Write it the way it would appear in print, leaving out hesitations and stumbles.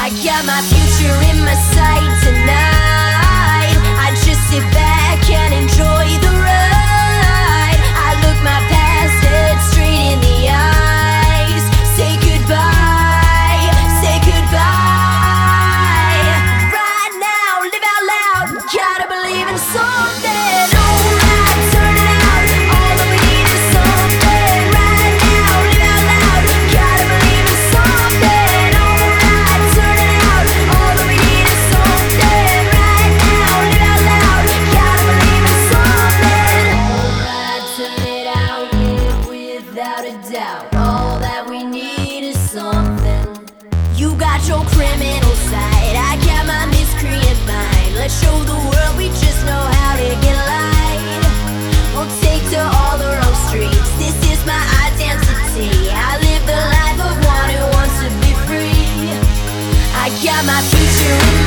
I got my future in my sight tonight. I just sit back and enjoy the ride. I look my past head straight in the eyes. Say goodbye, say goodbye. Right now, live out loud. Gotta believe in something. Alright, turn it out. All that we need is something. Right now, live out loud. Gotta believe in something. Alright, turn it out. All that we need is something. Right now, live out loud. Gotta believe in something. Alright, turn it out. Live without a doubt. All that we need is something. You got your criminal side, I got my miscreant mind. Let's show the world we just know how to get light. We'll take to all the wrong streets. This is my identity. I live the life of one who wants to be free. I got my future in